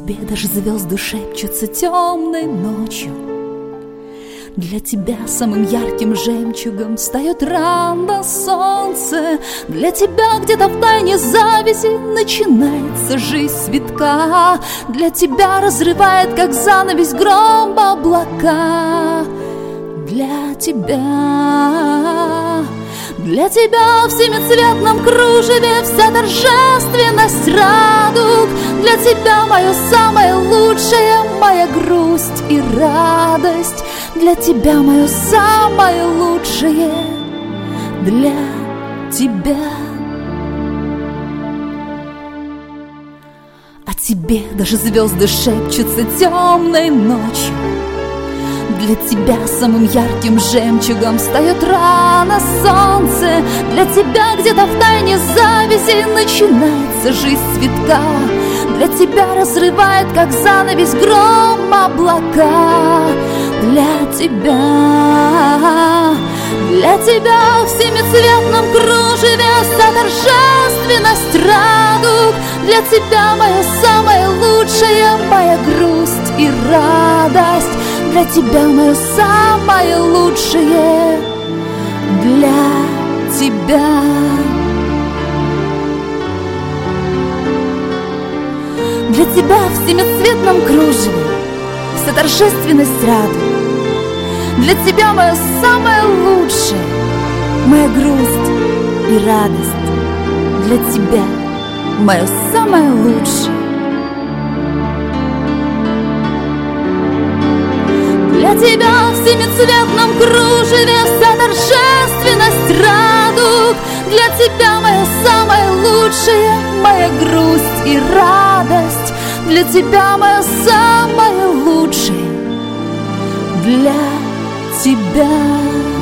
тебе даже звезды шепчутся темной ночью. Для тебя самым ярким жемчугом встает рано солнце. Для тебя где-то в тайне завязи начинается жизнь цветка. Для тебя разрывает, как занавес, гром облака. Для тебя в семицветном кружеве вся торжественность радуг. Для тебя мое самое лучшее, моя грусть и радость. Для тебя мое самое лучшее, для тебя. О тебе даже звезды шепчутся темной ночью. Для тебя самым ярким жемчугом встает рано солнце. Для тебя где-то в тайне завязи начинается жизнь цветка. Для тебя разрывает, как занавес, гром облака. Для тебя в семицветном кружеве вся торжественность радуг. Для тебя мое самое лучшее, моя грусть и радость. Для тебя мое самое лучшее, для тебя. Для тебя в семицветном кружеве вся торжественность радуг. Для тебя мое самое лучшее, моя грусть и радость. Для тебя мое самое лучшее. Для тебя в семицветном кружеве вся торжественность радуг. Для тебя мое самое лучшее, моя грусть и радость. Для тебя мое самое лучшее, для тебя.